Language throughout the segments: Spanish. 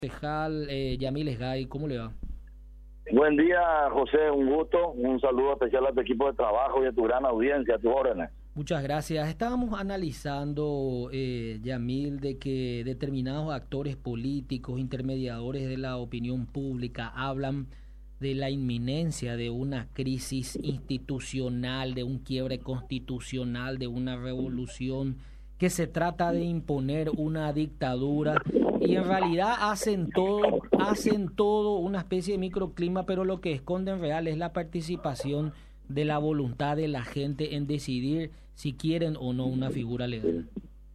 Concejal Yamil Esgay, ¿cómo le va? Buen día, José, un gusto, un saludo especial a tu equipo de trabajo y a tu gran audiencia, a tus órdenes. Muchas gracias. Estábamos analizando, Yamil, de que determinados actores políticos, intermediadores de la opinión pública, hablan de la inminencia de una crisis institucional, de un quiebre constitucional, de una revolución, que se trata de imponer una dictadura, y en realidad hacen todo una especie de microclima, pero lo que esconden real es la participación de la voluntad de la gente en decidir si quieren o no una figura legal.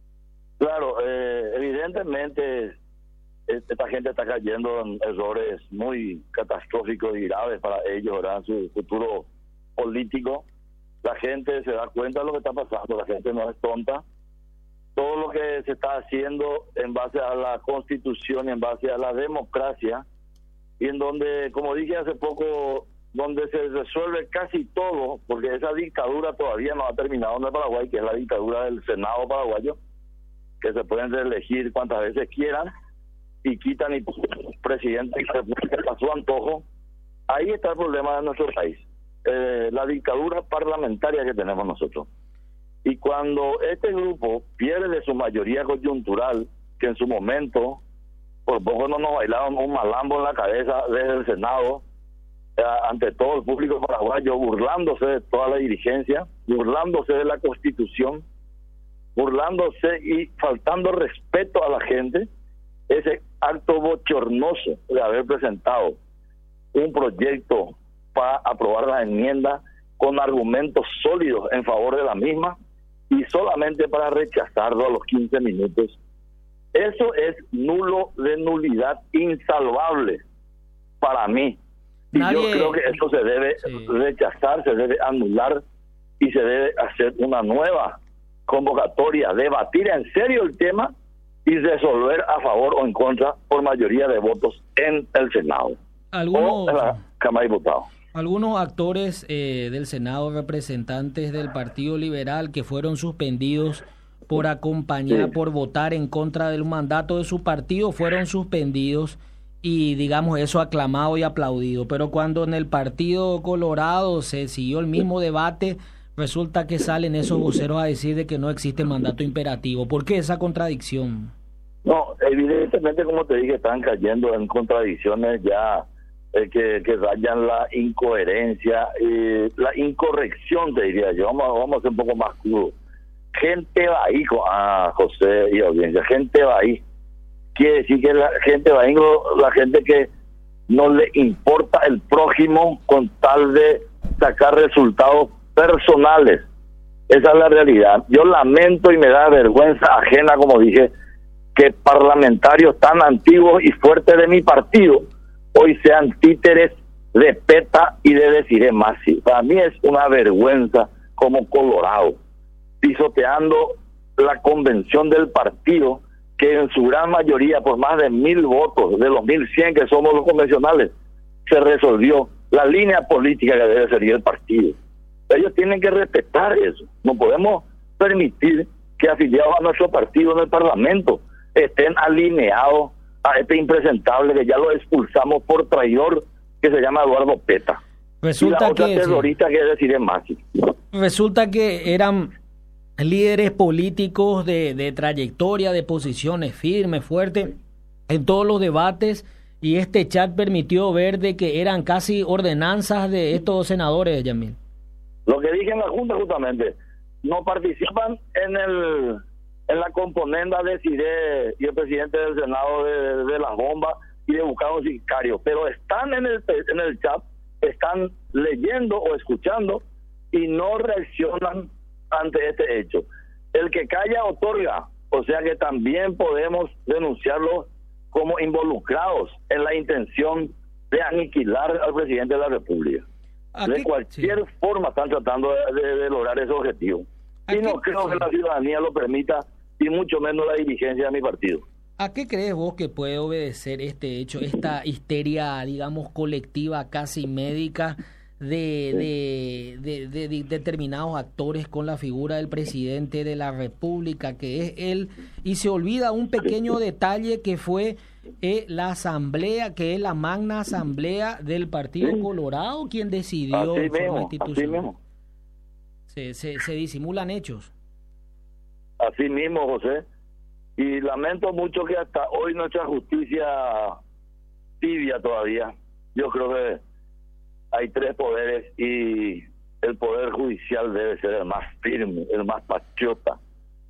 Claro, evidentemente esta gente está cayendo en errores muy catastróficos y graves para ellos, ¿verdad? Su futuro político. La gente se da cuenta de lo que está pasando, la gente no es tonta. Todo lo que se está haciendo en base a la Constitución, en base a la democracia, y en donde, como dije hace poco, donde se resuelve casi todo, porque esa dictadura todavía no ha terminado en el Paraguay, que es la dictadura del Senado paraguayo, que se pueden reelegir cuantas veces quieran, y quitan y presidente a su antojo. Ahí está el problema de nuestro país, la dictadura parlamentaria que tenemos nosotros. Y cuando este grupo pierde su mayoría coyuntural, que en su momento, por poco no nos bailaron un malambo en la cabeza desde el Senado, ante todo el público paraguayo, burlándose de toda la dirigencia, burlándose de la Constitución, burlándose y faltando respeto a la gente, ese acto bochornoso de haber presentado un proyecto para aprobar la enmienda con argumentos sólidos en favor de la misma, y solamente para rechazarlo a los 15 minutos. Eso es nulo de nulidad, insalvable y yo creo que eso se debe rechazar, se debe anular y se debe hacer una nueva convocatoria, debatir en serio el tema y resolver a favor o en contra por mayoría de votos en el Senado o en la Cámara de Diputados. Algunos actores del Senado, representantes del Partido Liberal, que fueron suspendidos por acompañar, por votar en contra del mandato de su partido, fueron suspendidos y, digamos, eso aclamado y aplaudido. Pero cuando en el Partido Colorado se siguió el mismo debate, resulta que salen esos voceros a decir de que no existe mandato imperativo. ¿Por qué esa contradicción? No, evidentemente, como te dije, están cayendo en contradicciones ya que rayan la incoherencia, la incorrección, te diría yo. Vamos a ser un poco más crudo. Gente va ahí, José y audiencia, gente va ahí. Quiere decir que la gente va ahí, la gente que no le importa el prójimo con tal de sacar resultados personales. Esa es la realidad. Yo lamento y me da vergüenza ajena, como dije, que parlamentarios tan antiguos y fuertes de mi partido hoy sean títeres de PETA y de Desiree Masi. Para mí es una vergüenza como colorado, pisoteando la convención del partido, que en su gran mayoría, por más de 1,000 votos, de los 1,100 que somos los convencionales, se resolvió la línea política que debe seguir el partido. Ellos tienen que respetar eso. No podemos permitir que afiliados a nuestro partido en el Parlamento estén alineados a este impresentable que ya lo expulsamos por traidor, que se llama Eduardo Peta. Resulta y la otra que terrorista que es Desiree Masi. Resulta que eran líderes políticos de trayectoria, de posiciones firmes, fuertes en todos los debates, y este chat permitió ver de que eran casi ordenanzas de estos senadores, Yamil. Lo que dije en la Junta, justamente, no participan en la componenda de Desiree y el presidente del Senado de las bombas y de buscar un sicario, pero están en el chat, están leyendo o escuchando y no reaccionan ante este hecho. El que calla otorga, o sea que también podemos denunciarlos como involucrados en la intención de aniquilar al presidente de la República. De cualquier forma están tratando de lograr ese objetivo. Y no creo que la ciudadanía lo permita, y mucho menos la dirigencia de mi partido. ¿A qué crees vos que puede obedecer este hecho, esta histeria, digamos, colectiva, casi médica, de determinados actores con la figura del presidente de la República, que es él, y se olvida un pequeño detalle que fue la asamblea, que es la magna asamblea del Partido Colorado, quien decidió Así en forma mismo, institucional. Se disimulan hechos. Así mismo, José. Y lamento mucho que hasta hoy nuestra justicia tibia todavía. Yo creo que hay 3 poderes y el poder judicial debe ser el más firme, el más patriota.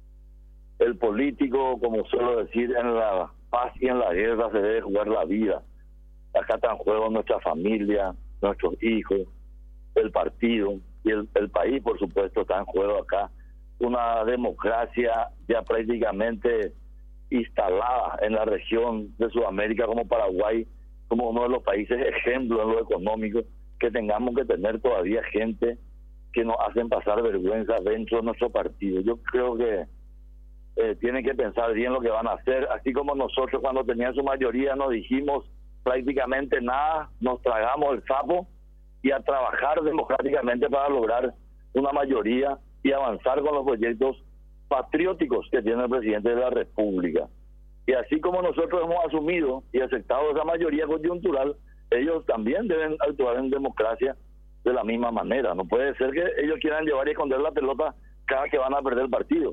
El político, como suelo decir, en la paz y en la guerra se debe jugar la vida. Acá está en juego nuestra familia, nuestros hijos, el partido y el país, por supuesto, está en juego acá. Una democracia ya prácticamente instalada en la región de Sudamérica como Paraguay, como uno de los países ejemplos en lo económico, que tengamos que tener todavía gente que nos hacen pasar vergüenza dentro de nuestro partido. Yo creo que tienen que pensar bien lo que van a hacer, así como nosotros cuando tenían su mayoría no dijimos prácticamente nada, nos tragamos el sapo y a trabajar democráticamente para lograr una mayoría y avanzar con los proyectos patrióticos que tiene el presidente de la República. Y así como nosotros hemos asumido y aceptado esa mayoría coyuntural, ellos también deben actuar en democracia de la misma manera. No puede ser que ellos quieran llevar y esconder la pelota cada que van a perder el partido.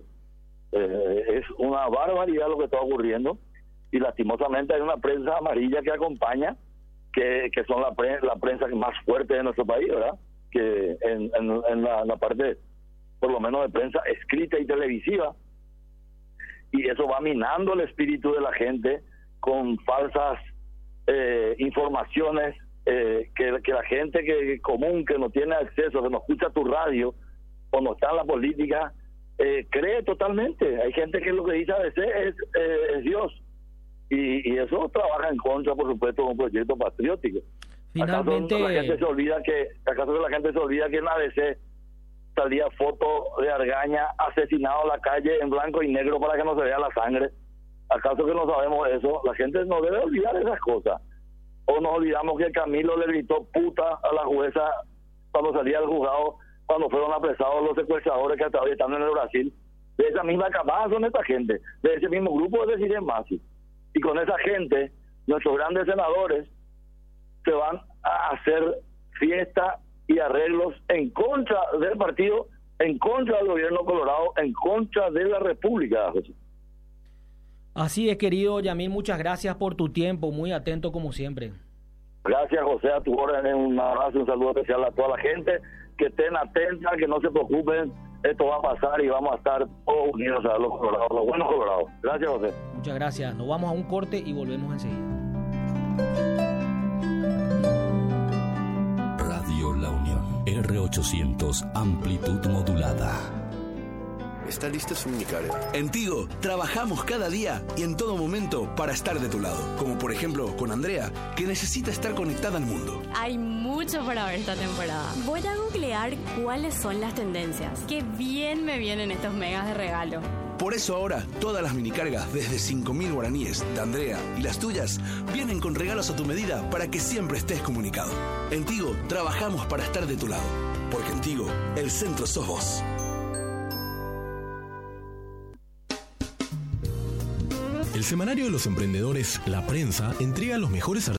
Es una barbaridad lo que está ocurriendo y lastimosamente hay una prensa amarilla que acompaña, que son la prensa más fuerte de nuestro país, ¿verdad? Que en la parte, por lo menos, de prensa escrita y televisiva, y eso va minando el espíritu de la gente con falsas informaciones que la gente común, que no tiene acceso, que no escucha tu radio o no está en la política, cree totalmente. Hay gente que lo que dice a veces es Dios, y eso trabaja en contra, por supuesto, de un proyecto patriótico. Finalmente, ¿Acaso la gente se olvida que en ABC salía foto de Argaña asesinado en la calle en blanco y negro para que no se vea la sangre? ¿Acaso que no sabemos eso? La gente no debe olvidar esas cosas. O nos olvidamos que Camilo le gritó puta a la jueza cuando salía del juzgado, cuando fueron apresados los secuestradores que hasta hoy están en el Brasil. De esa misma camada son esta gente, de ese mismo grupo de Cyril Masi. Y con esa gente, nuestros grandes senadores se van a hacer fiesta y arreglos en contra del partido, en contra del gobierno colorado, en contra de la República, José. Así es, querido Yamil, muchas gracias por tu tiempo, muy atento como siempre. Gracias, José, a tu orden. Un abrazo, un saludo especial a toda la gente, que estén atentas, que no se preocupen, esto va a pasar y vamos a estar todos unidos a los colorados, los buenos colorados. Gracias, José. Muchas gracias, nos vamos a un corte y volvemos enseguida. Radio La Unión, R800, amplitud modulada. ¿Está lista su minicarga? En Tigo, trabajamos cada día y en todo momento para estar de tu lado. Como por ejemplo con Andrea, que necesita estar conectada al mundo. Hay mucho para ver esta temporada. Voy a googlear cuáles son las tendencias. Qué bien me vienen estos megas de regalo. Por eso ahora, todas las minicargas desde 5.000 guaraníes de Andrea y las tuyas vienen con regalos a tu medida para que siempre estés comunicado. En Tigo, trabajamos para estar de tu lado. Porque en Tigo, el centro sos vos. El semanario de los emprendedores La Prensa entrega los mejores